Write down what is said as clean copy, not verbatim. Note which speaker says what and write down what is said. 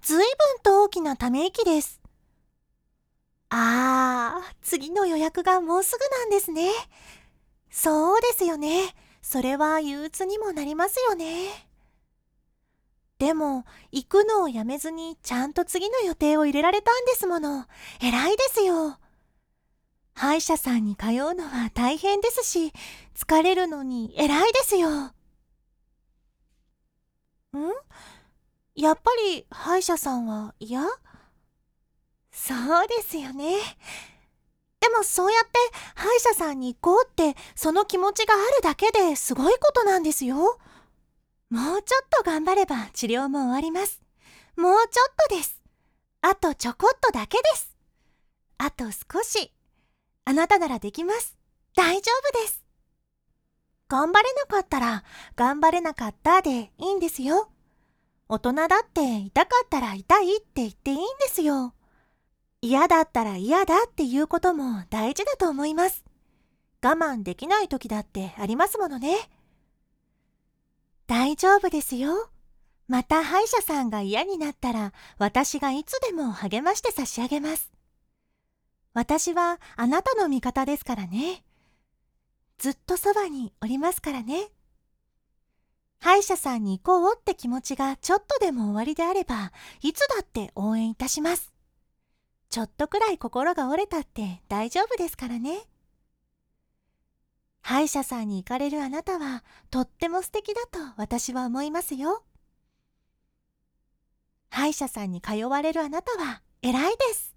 Speaker 1: ずいぶんと大きなため息です。次の予約がもうすぐなんですね。そうですよね。それは憂鬱にもなりますよね。でも、行くのをやめずにちゃんと次の予定を入れられたんですもの。偉いですよ。歯医者さんに通うのは大変ですし、疲れるのに偉いですよ。やっぱり歯医者さんは嫌？そうですよね。でもそうやって歯医者さんに行こうってその気持ちがあるだけですごいことなんですよ。もうちょっと頑張れば治療も終わります。もうちょっとです。あとちょこっとだけです。あと少し。あなたならできます。大丈夫です。頑張れなかったら頑張れなかったでいいんですよ。大人だって痛かったら痛いって言っていいんですよ。嫌だったら嫌だっていうことも大事だと思います。我慢できない時だってありますものね。大丈夫ですよ。また歯医者さんが嫌になったら私がいつでも励まして差し上げます。私はあなたの味方ですからね。ずっとそばにおりますからね。歯医者さんに行こうって気持ちがちょっとでも終わりであればいつだって応援いたします。ちょっとくらい心が折れたって大丈夫ですからね。歯医者さんに行かれるあなたはとっても素敵だと私は思いますよ。歯医者さんに通われるあなたは偉いです。